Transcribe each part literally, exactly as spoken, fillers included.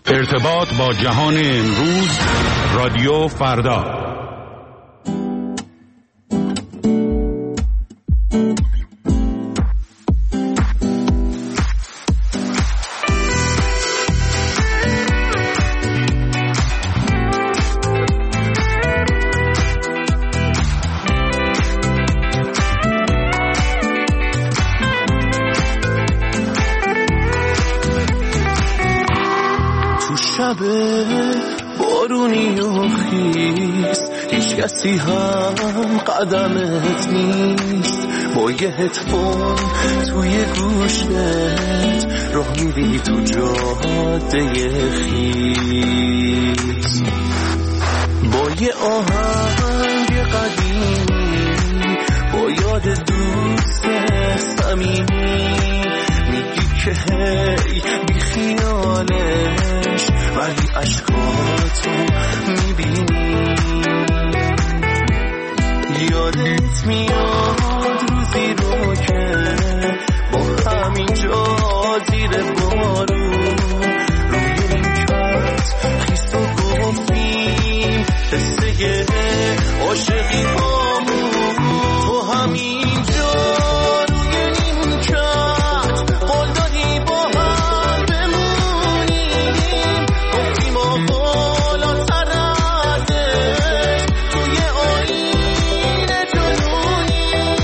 ارتباط با جهان امروز، رادیو فردا. بارونی و خیس هیچ کسی هم قدمت نیست، با یه هدفون توی گوشت راه میری تو جاده خیس، با یه آهنگ قدیمی، با یاد دوست صمیمی، میگی که هی بی خیالش ولی عشقاتو میبینی. یادت میاد روزی رو که با همینجا زیر بارون روی نیمکت خیس و گفتیم قصه عاشقی هامون، تو همینجا روی نیمکت قول دادی با هم بمونیم، گفتیم آقالا ترده توی آین جنونیم.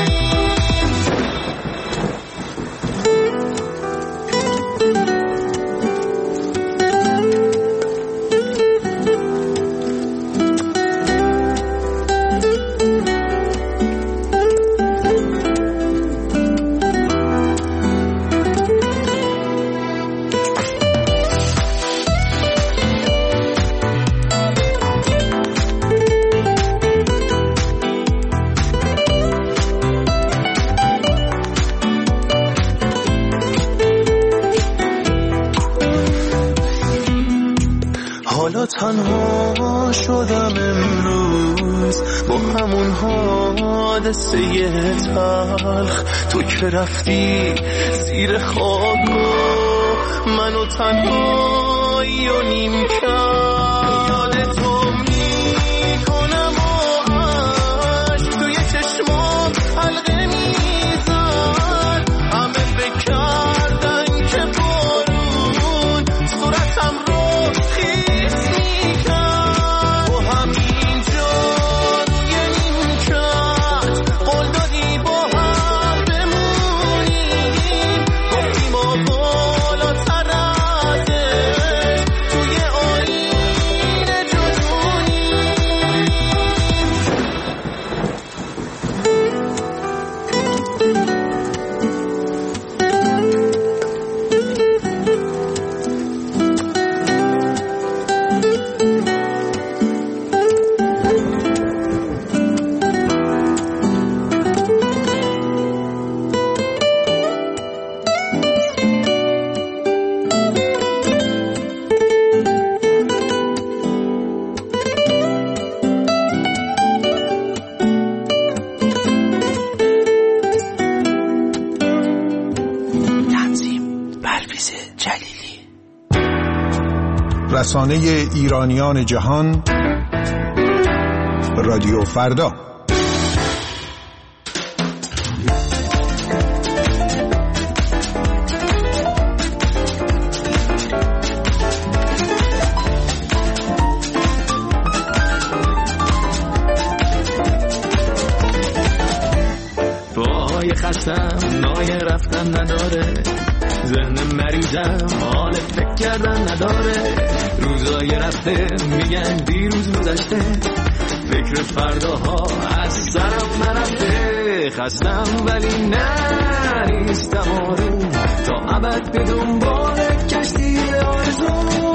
حالا تنها شدم امروز با همون حادثه تلخ، تو که رفتی زیر خاک منو تنهایی و نیم کرد. یادتو میکنم و عشق توی چشمام حلقه میزد، همه بکردن که بارون صورتم رو رسانه ایرانیان جهان، رادیو فردا. پای خستم نای رفتن نداره، ذهن مریضم حال فکر کردن نداره، روزای رفته میگن دیروز گذشته، فکر فرداها از سرم نرفته، خستم ولی نریستم آروم تا ابد به دنبال کشتی آرزو.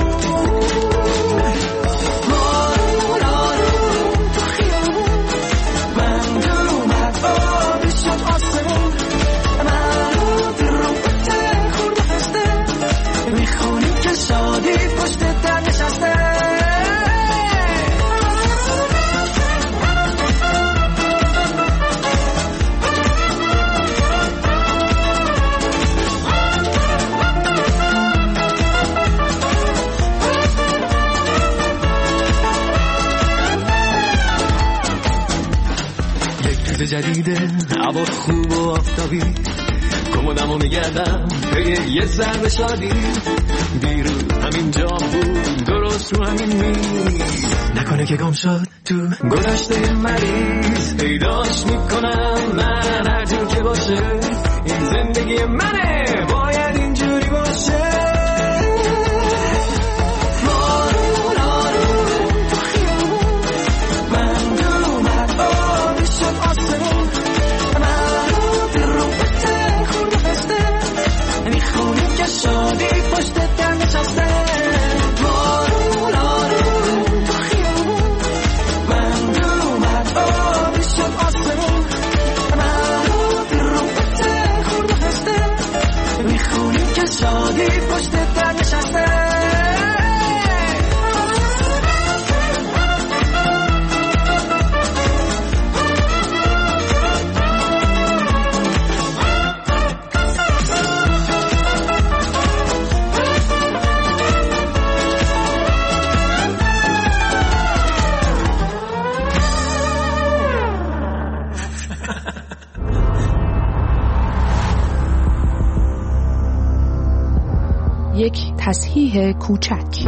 جدیده، هوا خوب و آفتابی، کمدمو میگردم پی یه ضرب شادی. دیروز همین جا بود، درست رو همین میز، نکنه که گم شد تو گذشته مریض. پیداش میکنم من هر جور که باشه، این زندگی منه، باید اینجوری باشه. شادی پشت در نشسته، بارون آروم تو خیابون، من دور اومد آبی شد آسمون، من رو ترومپت خورد و هسته، میخونیم که شادی پشت در نشسته. یک تصحیح کوچک.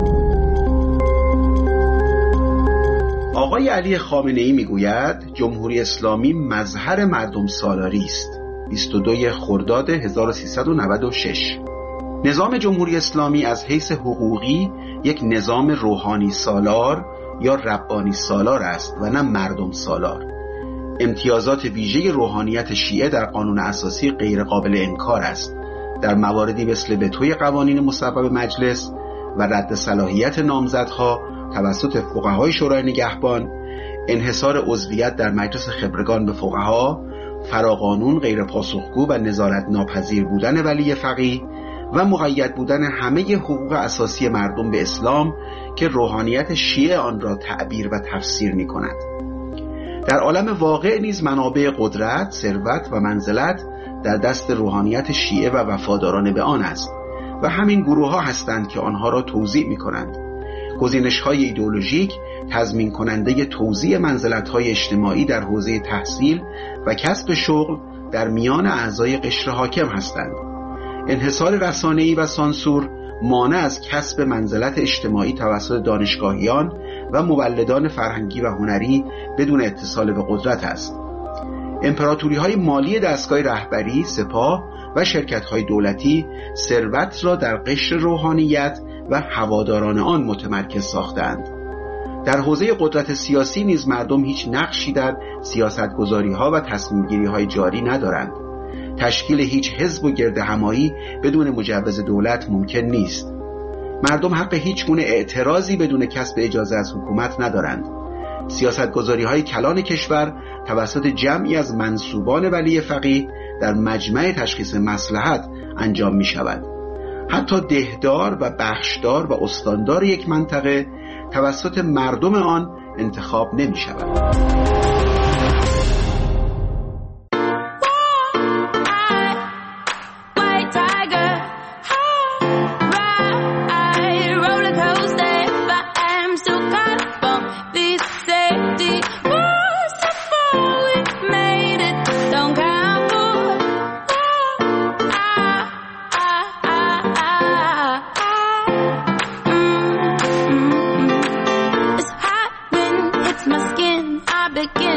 آقای علی خامنه‌ای میگوید جمهوری اسلامی مظهر مردم سالاری است. بیست و دو خرداد هزار و سیصد و نود و شش. نظام جمهوری اسلامی از حیث حقوقی یک نظام روحانی سالار یا ربانی سالار است و نه مردم سالار. امتیازات ویژه روحانیت شیعه در قانون اساسی غیر قابل انکار است. در مواردی مثل وتوی قوانین مصوب مجلس و رد صلاحیت نامزدها توسط فقهای شورای نگهبان، انحصار عضویت در مجلس خبرگان به فقها، فراقانون، غیر پاسخگو و نظارت ناپذیر بودن ولی فقیه و مقید بودن همه حقوق اساسی مردم به اسلام که روحانیت شیعه آن را تعبیر و تفسیر می کند. در عالم واقع نیز منابع قدرت، ثروت و منزلت در دست روحانیت شیعه و وفاداران به آن است و همین گروه ها هستند که آنها را توزیع می کنند. گزینش های ایدئولوژیک تضمین کننده توزیع منزلت های اجتماعی در حوزه تحصیل و کسب شغل در میان اعضای قشر حاکم هستند. انحصار رسانه‌ای و سانسور مانع از کسب منزلت اجتماعی توسط دانشگاهیان و مولدان فرهنگی و هنری بدون اتصال به قدرت است. امپراتوری های مالی دستگاه رهبری، سپاه و شرکت های دولتی ثروت را در قشر روحانیت و هواداران آن متمرکز ساختند. در حوزه قدرت سیاسی نیز مردم هیچ نقشی در سیاستگذاری ها و تصمیم گیری های جاری ندارند. تشکیل هیچ حزب و گردهمایی بدون مجوز دولت ممکن نیست. مردم حق هیچ گونه اعتراضی بدون کسب اجازه از حکومت ندارند. سیاستگذاری های کلان کشور توسط جمعی از منسوبان ولی فقیه در مجمع تشخیص مصلحت انجام می شود. حتی دهدار و بخشدار و استاندار یک منطقه توسط مردم آن انتخاب نمی شود. Begin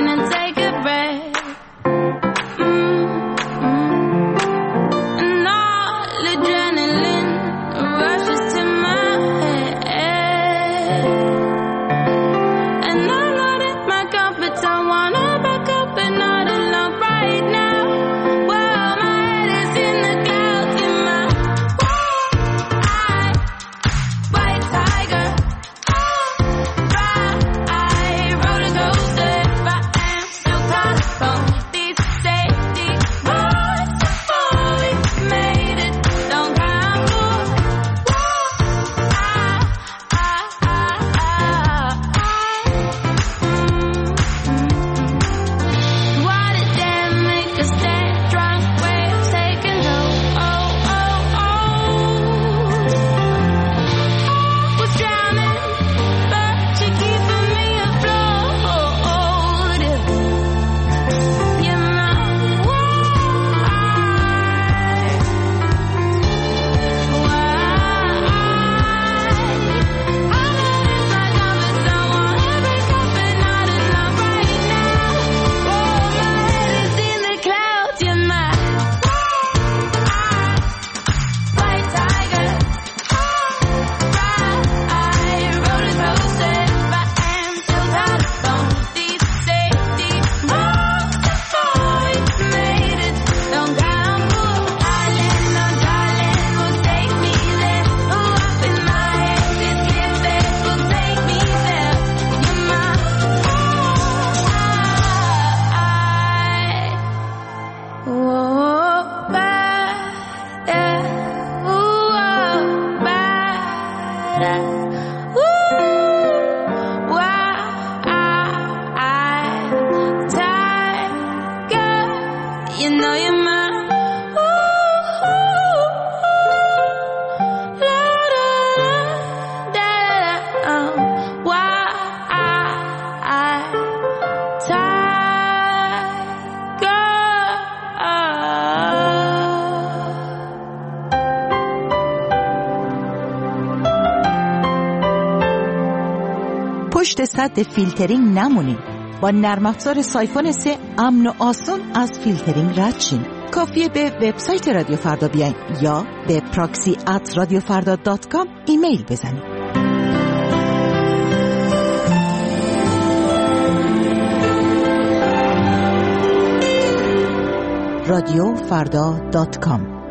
پشت سد فیلترینگ نمونید. با نرم افزار سایفون سه امن و آسون از فیلترینگ رد شین. کافیه به وبسایت رادیو فردا بیاین یا به پراکسی ات رادیو فردا دات کام ایمیل بزنید. رادیو فردا دات کام.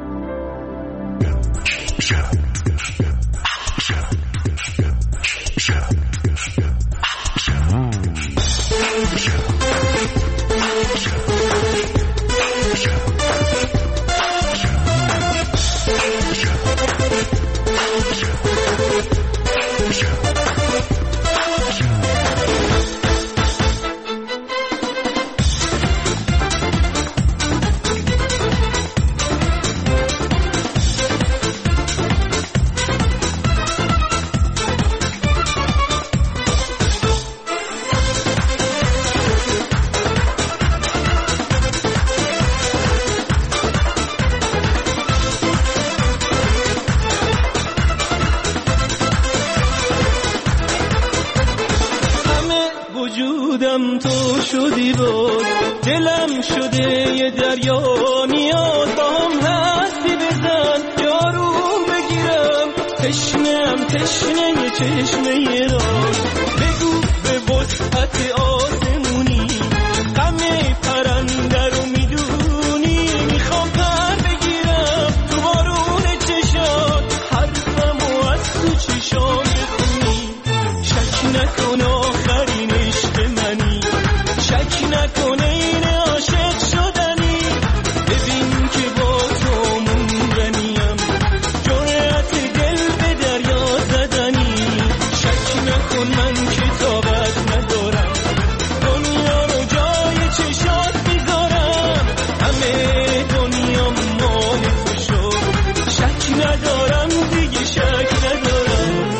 وجودم تو شدی بود، دلم شده یه دریا، نیاز با هم هستی بزن یاروم بگیرم، تشنم تشنه یه چشمه را، بگو به وسعت آسمونی غم پرنده رو میدونی، میخوام پر بگیرم تو بارون چشات، حرفمو از تو چشام بخونی، شک نکن آخرین عشق منی، شک نکن این عاشق شدنی، ببین که با تو موندنیم، جرأت دل به دریا زدنی، شک نکن من که طاقت ندارم، دنیا رو جای چشات میذارم، همه دنیا مال تو شد، شک ندارم دیگه شک ندارم.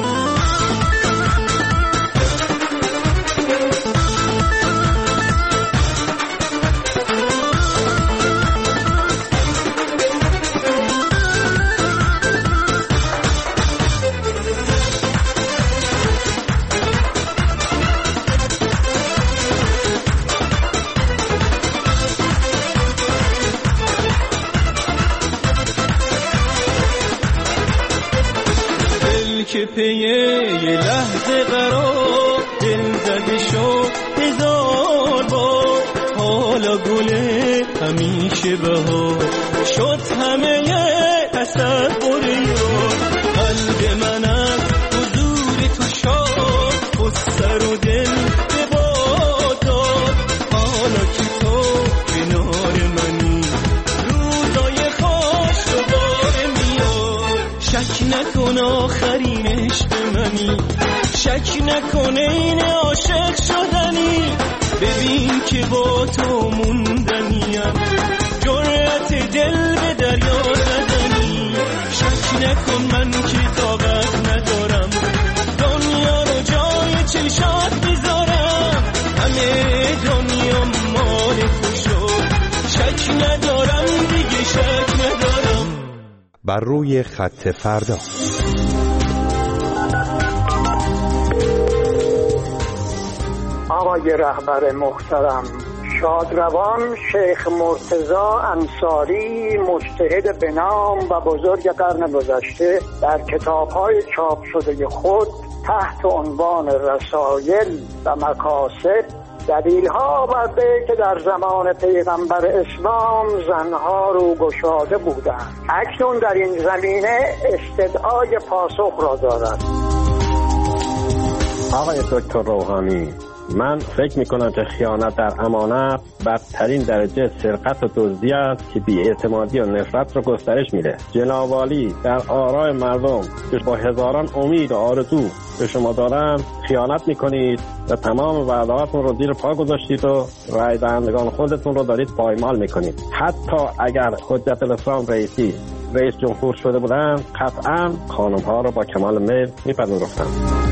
که پیه یه لحظه قرار دل زده شد هزار بار، حالا گله همیشه بهار شد، همه تصور یار، قلب من از حضور تو شاد، و سر و دل به باد داد، حالا که تو کنار منی، روزای خوش دوباره میاد، شک نکن آخرین عشق منی، شک نکنه این عاشق شدنی، ببین که با تو موندنیم، جرأت دل به دریا زدنی، شک نکن من که طاقت ندارم، دنیا رو جای چشات میذارم، همه دنیا مال تو شد، شک ندارم دیگه شک ندارم. بر روی خط فردا. آقای رهبر محترم، شادروان شیخ مرتضی انصاری، مجتهد به نام و بزرگ قرن گذشته، در کتاب‌های چاپ شده خود تحت عنوان رسایل و مقاصد دلیل‌ها بر که در زمان پیغمبر اسلام زنها رو گشاده بودند، اکنون در این زمینه استدعای پاسخ را دارد. آقای دکتر روحانی، من فکر میکنم که خیانت در امانت بدترین درجه سرقت و دزدی است که بی‌اعتمادی و نفرت رو گسترش میده. جناب عالی در آرای مردم که با هزاران امید و آرزو به شما دارن خیانت میکنید و تمام وعدهاتون رو زیر پا گذاشتید و رای دهندگان خودتون رو دارید پایمال میکنید. حتی اگر حجت الاسلام رئیسی رئیس جمهور شده بودن قطعا خانم ها رو با کمال میل میپذیرفتن.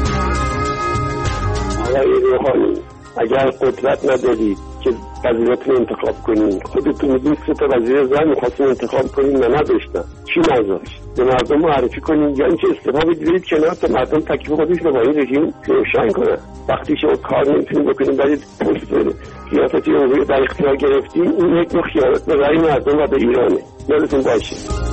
آقای روحانی اگر قدرت ندارید که وزیرتون انتخاب کنین، خودتون میدونید سه تا وزیر زن میخواستین انتخاب کنین و نداشتن، چی نذاشت؟ به مردم معرفی کنین یا اینکه استعفا بدید کنار تا مردم تکلیف خودش رو با این رژیم روشن کنن. وقتی شما کار نمیتونید بکنید برید پست ریاستی امور در اختیار گرفتین، این یک نوع خیانت به رأی مردم و به ایرانه. یادتون باشه.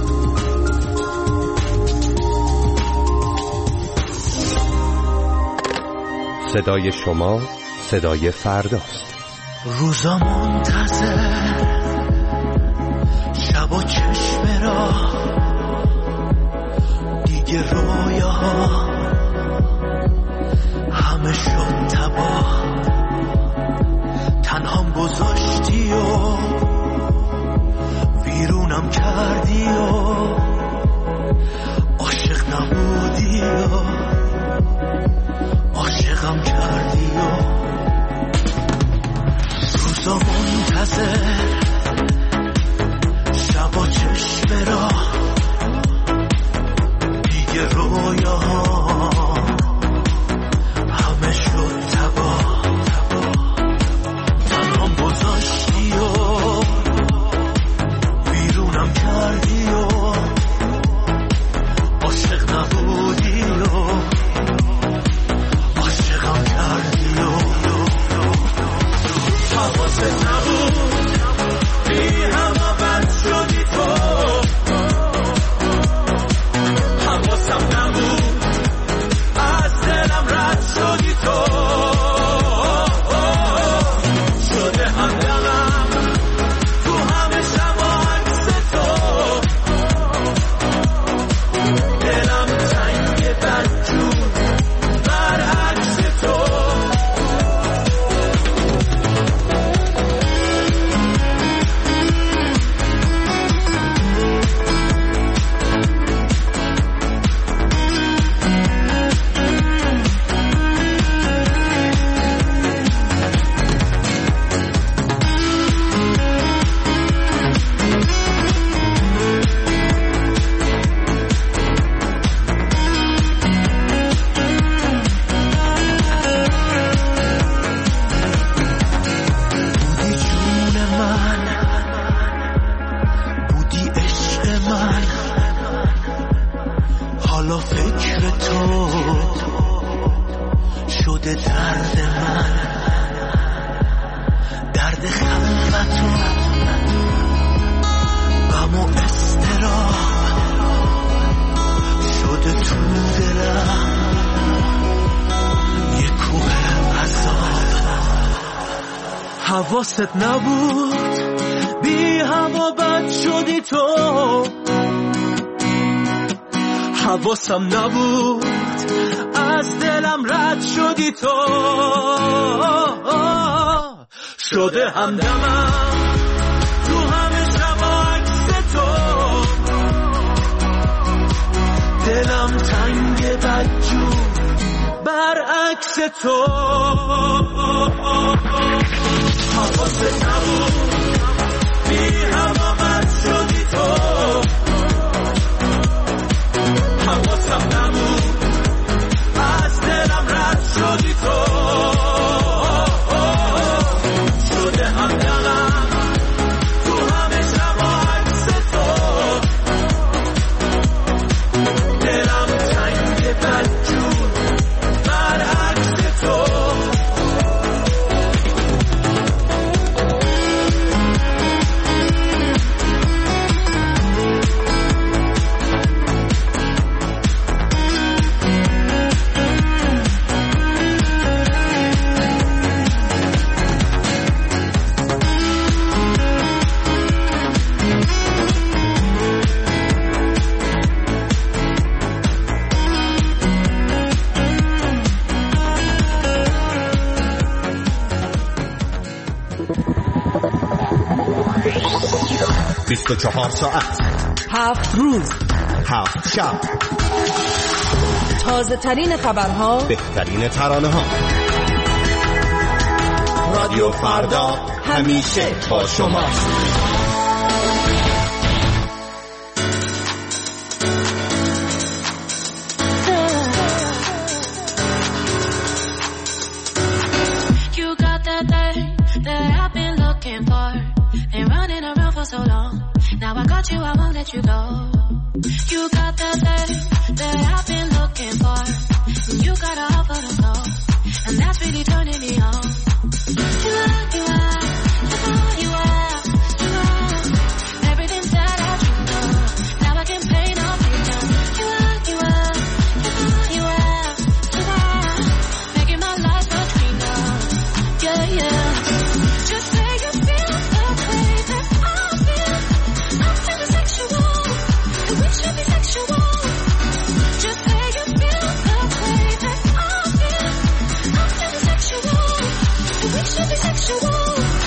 صدای شما صدای فرداست. روزا منتظر شب و چشم را دیگه رویاها همه شد تباه، تنهام گذاشتی و ویرونم کردی و عاشق نبودی و عاشقم کردی و روزا منتظر شب و چشم را دیگه رویاها همه شد تباه، تنهام گذاشتی و ویرونم کردی و عاشق نبودی و عاشقم کردی و حواست نبود بی همه بد شدی تو، حواسم نبود از دلم رد شدی تو، شده همدمم تو همه شب عکس تو، دلم تنگ بدجور برعکس تو. حالا فکر تو شده درد من، درد خلوت و غم و اضطراب شده تو دلم یه کوه عذاب. حواست نبود بی هوا بد شدی تو، حواسم نبود از دلم رد شدی تو، شده همدمم تو همه شب عکس تو، دلم تنگ بدجور برعکس تو. حواست نبود بی هوا بد شدی تو، حواسم نبود از دلم رد شدی تو، شده همدمم تو همه شب عکس تو، دلم تنگ بدجور برعکس تو. بیست و چهار ساعت، هفت روز، هفت شب، تازه ترین خبرها، بهترین ترانه ها. رادیو فردا همیشه با شماست. So long, now I got you, I won't let you go. You got that thing that I've been looking for. You got a offer to go, and that's really turning me on. You are, you are, you are, you are, you are everything that I dreamed of. Now I can paint a picture. You are, you are, you are, you are making my life a dream of. Yeah, yeah. Just say you feel the way that I. We should be sexual. Just say you feel the way that I feel. I'm feeling sexual. We should be sexual.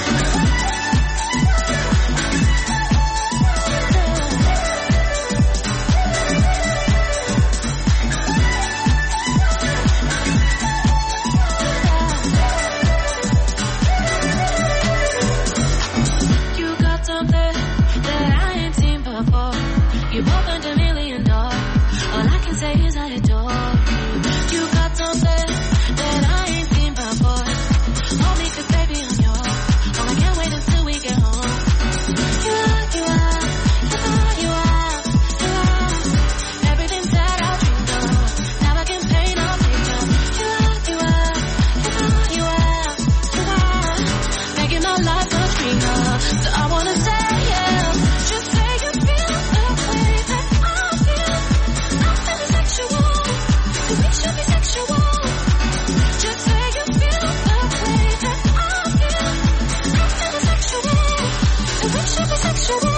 You got something that I ain't seen before. You've opened a million doors. All I can say is I adore you. You got something that I ain't seen before. Hold me 'cause baby I'm yours. Oh, I can't wait until we get home. You are, you are, you are, you are, you are everything that I dreamed of. Now I can paint a picture. You are, you are, you are, you are, you are making my life a dream of. So I wanna say yeah. Just say you feel the way that I feel. I'm feeling sexual. We should be sexual. Just say you feel the way that I feel. I'm feeling sexual. We should be sexual.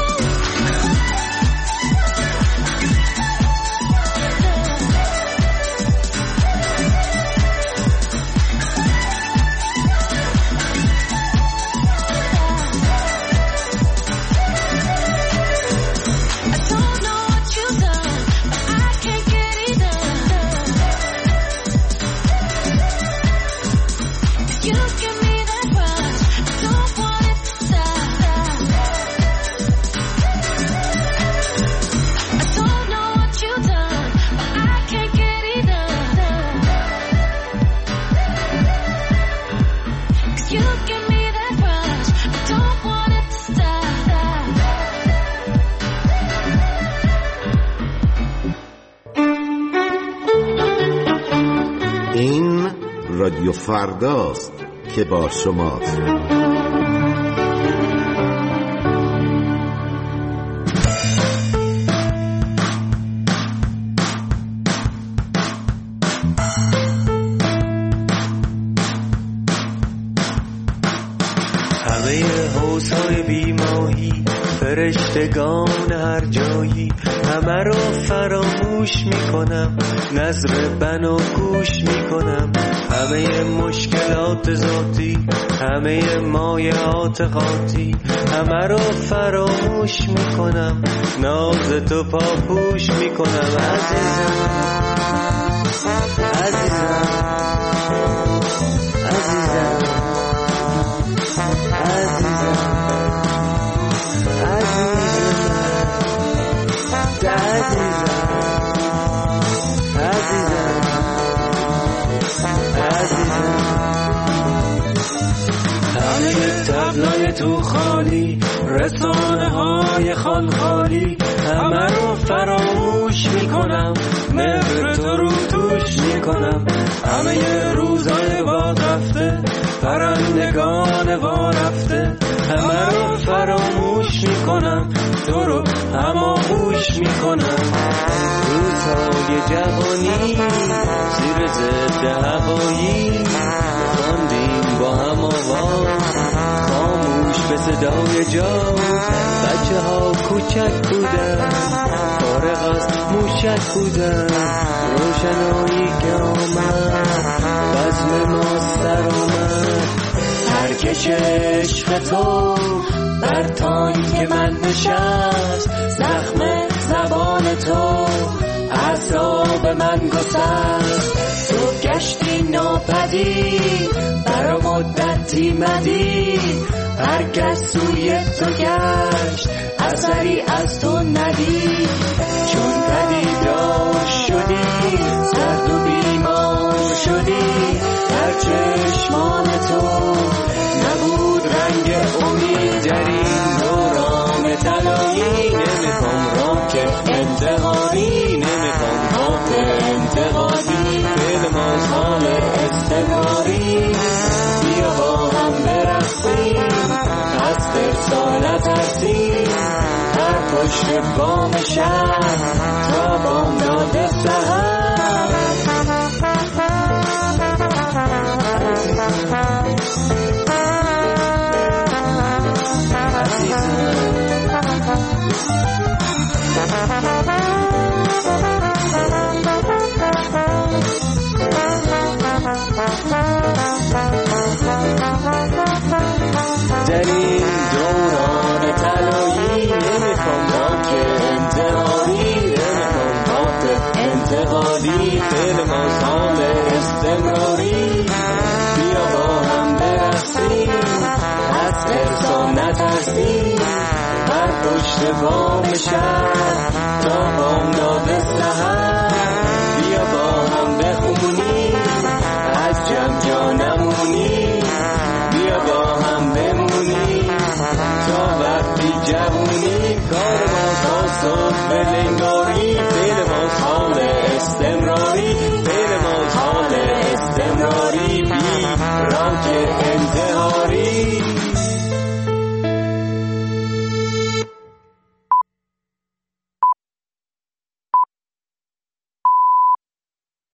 این رادیو فرداست که با شماست. همه حوض‌های بیماهی، فرشتگان هر جایی، همه رو فراموش میکنم، نظر بنا گوش میکنم. همه مشکلات ذاتی، همه مایعات خاطی، همه رو فراموش میکنم، ناز تو پاپوش میکنم. عزیزم عزیزم عزیزم همه تبلای تو خالی، رسانه های خان خالی، همه رو فراموش میکنم، مهر تو رو توش میکنم. همه روزای باد رفته، پرندگان وا رفته، همه رو فراموش میکنم، تو رو هماغوش میکنم. روزهای جوانی زیر ضد هوایی، خواندیم با هم آواز خاموش به صدای جاز. بچه ها کوچک بودن، فارغ از موشک بودن، روشنایی که آمد بزم ما سر اومد. ترکش عشق تو بر تانک من نشست زخم زبان تو اعصاب من گسست تو گشتی ناپدید برا مدتی مدید هرگز سوی تو گشت اثری از تو ندید چون پدیدار شدی سرد و بیمار شدی در چشمان تو نبود رنگ امید در این دوران طلایی نمیخوام را که انتقادی نمیخوام را که انتقادی فیلم از حال استقراری بیا با هم برقصیم از ترسا نترسیم هر پشت بام شهر تا بامداد سحر در این دوران طلایی نمیخوام با که انتقادی نمیخوام با که انتقادی فیلم از حال استمراری بیا با هم برقصیم از ترسا نترسیم بر پشت بام شهر تا بامداد سحر بیا با هم بخونیم از جمع جا نمونیم بیا با هم بمونیم تا وقتی جوونی کار ما تا صبح